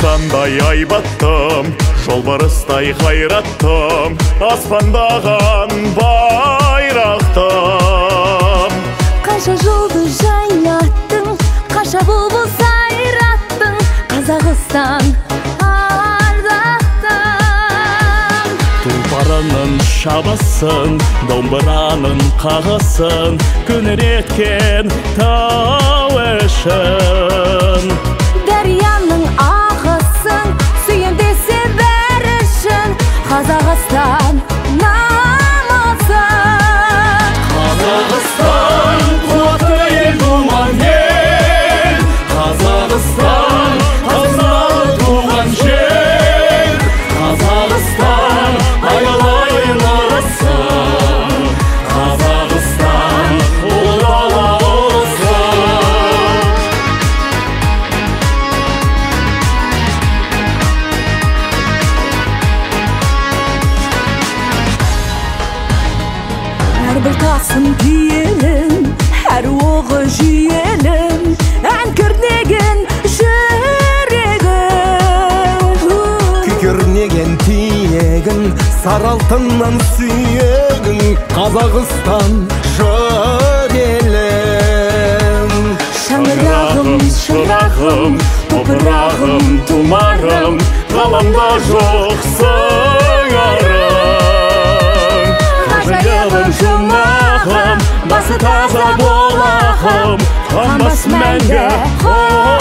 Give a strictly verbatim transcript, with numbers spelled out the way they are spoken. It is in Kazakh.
аспандай айбаттым, жолбарыстай қайраттым, аспандаған байрақтым. Қанша жолды жайнаттың, қанша бұлбұл сайраттың, Қазақстан ардақтым. Тұлпарының шабасын, домбыраның қағысын, күнер еткен тау ішін. Дарияның ағысын, сүйем десе бәрі үшін, Қазақстан намысын. Қазақстан қуатты ел, думан ел, Қазақстан қазыналы туған жер, Қазақстан айналайын ырысын, Қазақстан ұлы дала ұлысын. Әрбір тасын киелім, әр оғы жүйелім, ән кернеген жүрегім. Күкірнеген тиегін, саралтыннан сүйегін, Қазақстан жыр елім. Шаңырағым, шырағым, топырағым, тұмарым, ғаламда жоқ сыңарым. Қажайыбым, жұмағым, басы таза болағым, қанбас мәңгі